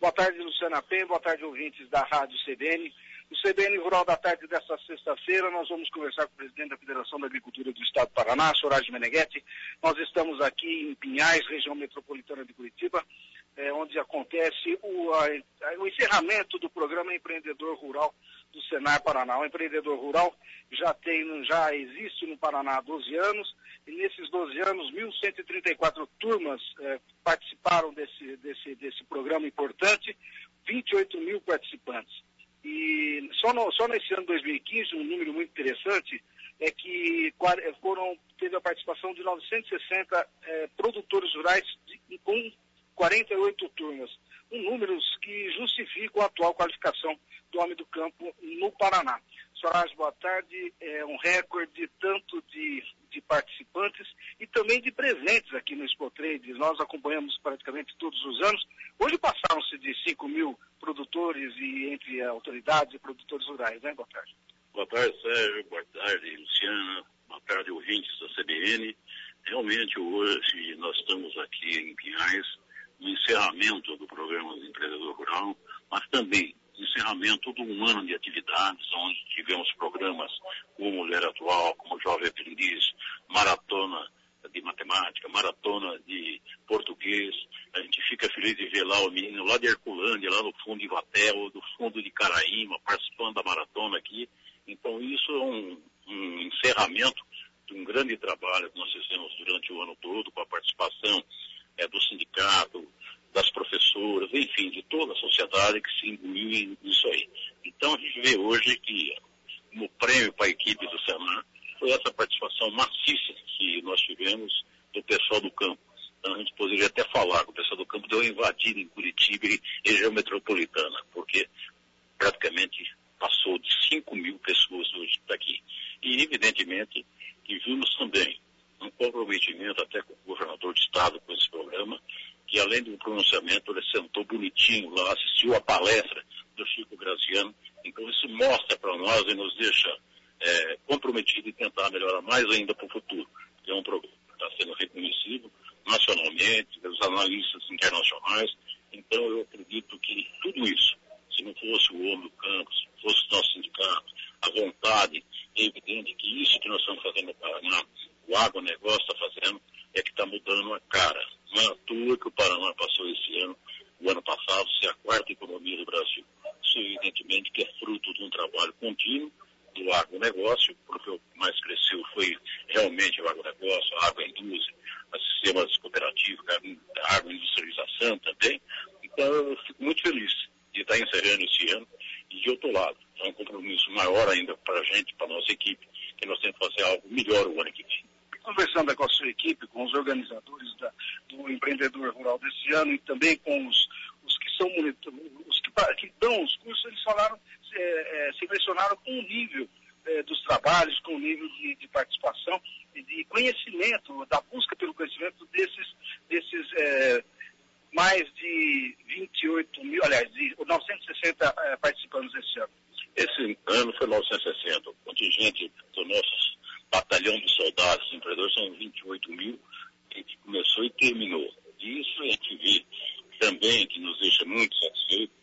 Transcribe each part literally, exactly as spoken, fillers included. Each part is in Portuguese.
Boa tarde, Luciana Pen, boa tarde, ouvintes da Rádio C B N. No C B N Rural da Tarde desta sexta-feira, nós vamos conversar com o presidente da Federação da Agricultura do Estado do Paraná, Sorage Meneghetti. Nós estamos aqui em Pinhais, região metropolitana de Curitiba, é, onde acontece o, a, o encerramento do programa Empreendedor Rural do Senar Paraná. O Empreendedor Rural já, tem, já existe no Paraná há doze anos, e nesses doze anos, mil cento e trinta e quatro turmas é, participaram desse, desse, desse programa importante, vinte e oito mil participantes. E só, no, só nesse ano dois mil e quinze, um número muito interessante, é que foram, teve a participação de novecentos e sessenta é, produtores rurais de, com quarenta e oito turmas. Um número que justifica a atual qualificação do homem do campo no Paraná. Sorage, boa tarde. É um recorde tanto de, de participantes e também de presentes aqui no Expo Trade. Nós acompanhamos praticamente todos os anos. Hoje passaram-se de cinco mil produtores e entre autoridades e produtores rurais, né? Boa tarde. Boa tarde, Sérgio. Boa tarde, Luciana. Boa tarde, ouvintes da C B N. Realmente, hoje nós estamos aqui em Pinhais, no encerramento do programa do Empreendedor Rural, mas também encerramento de um ano de atividades, onde tivemos programas como Mulher Atual, como Jovem Aprendiz, maratona de matemática, maratona de português. A gente fica feliz de ver lá o menino lá de Herculândia, lá no fundo de Ivatel, do fundo de Caraíma, participando da maratona aqui. Então isso é um, um encerramento de um grande trabalho que nós fizemos durante o ano todo, com a participação é, do sindicato, das professoras, enfim, de toda a sociedade que se imbuiu nisso aí. Então a gente vê hoje que como prêmio para a equipe do Senar foi essa participação maciça que nós tivemos do pessoal do campo. Então a gente poderia até falar que o pessoal do campo deu uma invadida em Curitiba e região metropolitana, porque praticamente passou de cinco mil pessoas hoje daqui. E evidentemente que vimos também um comprometimento até com o governador de estado com esse programa, que além de um pronunciamento, ele sentou bonitinho lá, assistiu a palestra do Chico Graziano. Então isso mostra para nós e nos deixa é, comprometidos em tentar melhorar mais ainda para o futuro. É um programa que está sendo reconhecido nacionalmente, pelos analistas internacionais. Então eu acredito que tudo isso, se não fosse o homem do campo, se não fosse o nosso sindicato, a vontade, é evidente que isso que nós estamos fazendo no Paraná, o agronegócio está fazendo, é que está mudando a cara. Não é à toa que o Paraná passou esse ano, o ano passado, ser a quarta economia do Brasil. Isso evidentemente que é fruto de um trabalho contínuo do agronegócio, porque o que mais cresceu foi realmente o agronegócio, a agroindústria, os sistemas cooperativos, a agroindustrialização também. Então eu fico muito feliz de estar encerrando esse ano e de outro lado. É um compromisso maior ainda para a gente, para a nossa equipe, que nós temos que fazer algo melhor o ano que vem. Conversando com a sua equipe, com os organizadores da, do Empreendedor Rural desse ano e também com os, os que são os que, que dão os cursos, eles falaram, é, é, se impressionaram com o nível é, dos trabalhos, com o nível de, de participação e de conhecimento, da busca pelo conhecimento desses, desses é, mais de vinte e oito mil, aliás, de novecentos e sessenta é, participantes esse ano. Esse ano foi novecentos e sessenta, o contingente do nosso batalhão de soldados, os empreendedores são vinte e oito mil, que começou e terminou. E isso a gente vê também, que nos deixa muito satisfeitos,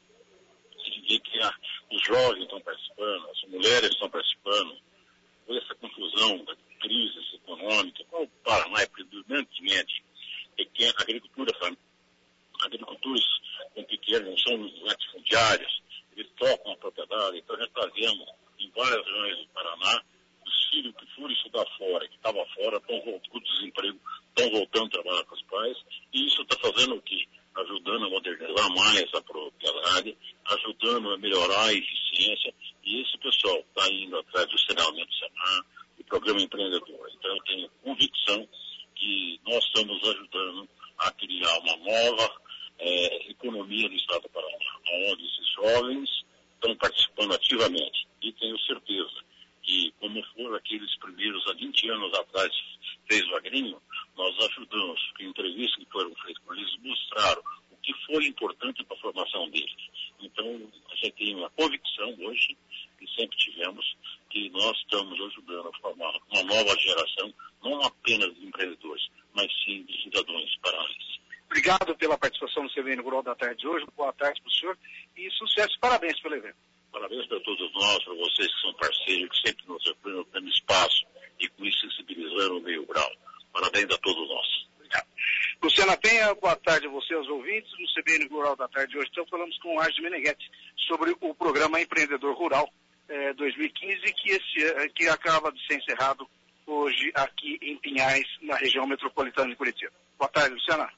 a gente vê que a, os jovens estão participando, as mulheres estão participando, com essa confusão da crise econômica, qual o Paraná é predominantemente pequena agricultura, agricultores com pequenos, não são latifundiários, eles tocam a propriedade, então já está vendo em várias regiões do Paraná, os filhos que foram estudar fora, que estavam fora, estão voltando com desemprego, estão voltando a trabalhar com os pais, e isso está fazendo o quê? Ajudando a modernizar mais a propriedade, ajudando a melhorar a eficiência, e esse pessoal está indo atrás do saneamento do Senar, do programa empreendedor. Então eu tenho convicção que nós estamos ajudando a criar uma nova é, economia do Estado do Paraná, onde esses jovens estão participando ativamente, e tenho certeza que, como foram aqueles primeiros há vinte anos atrás, fez o Agrinho, nós ajudamos, que entrevistas que foram feitas com eles mostraram o que foi importante para a formação deles. Então, a gente tem uma convicção hoje, que sempre tivemos, que nós estamos ajudando a formar uma nova geração, não apenas de empreendedores, mas sim de cidadãos paranaenses. Obrigado. Obrigado pela participação no C B N Rural da tarde de hoje. Boa tarde para o senhor e sucesso e parabéns pelo evento. Parabéns para todos nós, para vocês que são parceiros, que sempre nos apoiam dando espaço e com isso sensibilizando o meio rural. Parabéns a todos nós. Obrigado. Luciana Penha, boa tarde a você, aos ouvintes. No C B N Rural da tarde de hoje, então falamos com o Árgio Meneghetti sobre o programa Empreendedor Rural eh, dois mil e quinze, que, esse, que acaba de ser encerrado hoje aqui em Pinhais, na região metropolitana de Curitiba. Boa tarde, Luciana.